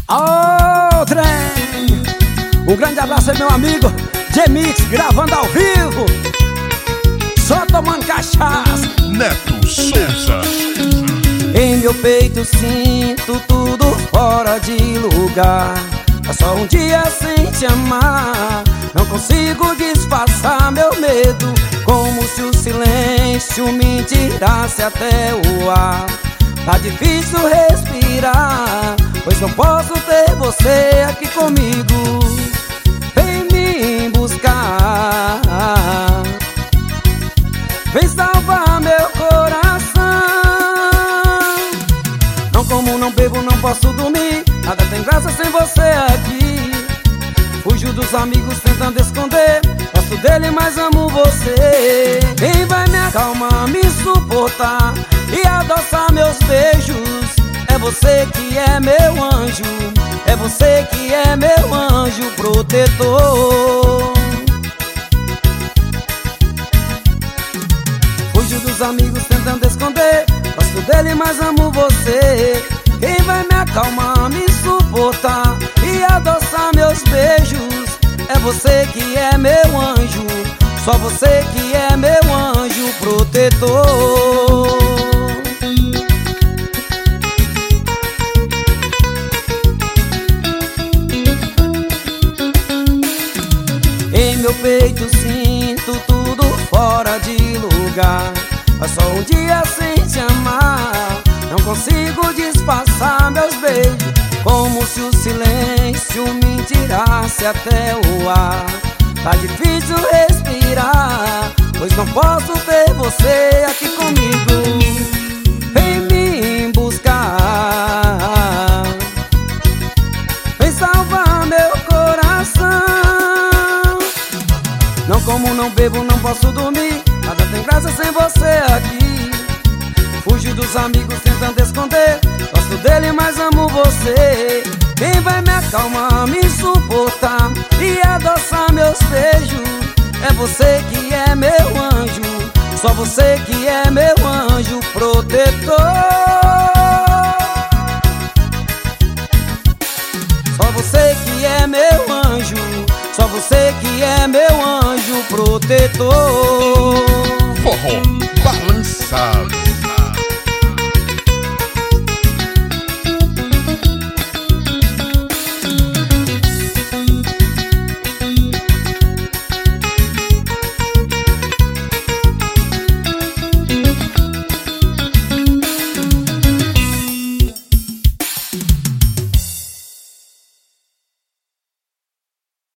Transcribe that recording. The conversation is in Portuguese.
Ô, trem! Um grande abraço aí, meu amigo J-Mix, gravando ao vivo, só tomando cachaça. Neto Souza. Em meu peito sinto tudo fora de lugar. É só um dia sem te amar. Não consigo disfarçar meu medo, como se o silêncio me tirasse até o ar. Tá difícil respirar, pois não posso ter você aqui comigo. Vem me buscar, vem salvar meu coração. Não como, não bebo, não posso dormir. Nada tem graça sem você aqui. Fujo dos amigos tentando esconder. Gosto dele, mas amo você. Quem vai me acalmar, me suportar e adoçar meus beijos? É você que é meu anjo, é você que é meu anjo protetor. Fujo dos amigos tentando esconder. Gosto dele, mas amo você. Quem vai me acalmar, me suportar e adoçar meus beijos? É você que é meu anjo, só você que é meu anjo protetor. Em meu peito sinto tudo fora de lugar. Mas só um dia sem te amar. Não consigo disfarçar meus beijos, como se o silêncio me tirasse até o ar. Tá difícil respirar, pois não posso ter você aqui comigo. Vem me buscar, vem salvar meu coração. Não como, não bebo, não posso dormir. Nada tem graça sem você aqui. Fujo dos amigos tentando esconder. Gosto dele, mas amo você. Quem vai me acalmar, me suportar e adoçar meus beijos? É você que é meu anjo, só você que é meu anjo protetor. Só você que é meu anjo, só você que é meu anjo protetor. Forró balançado.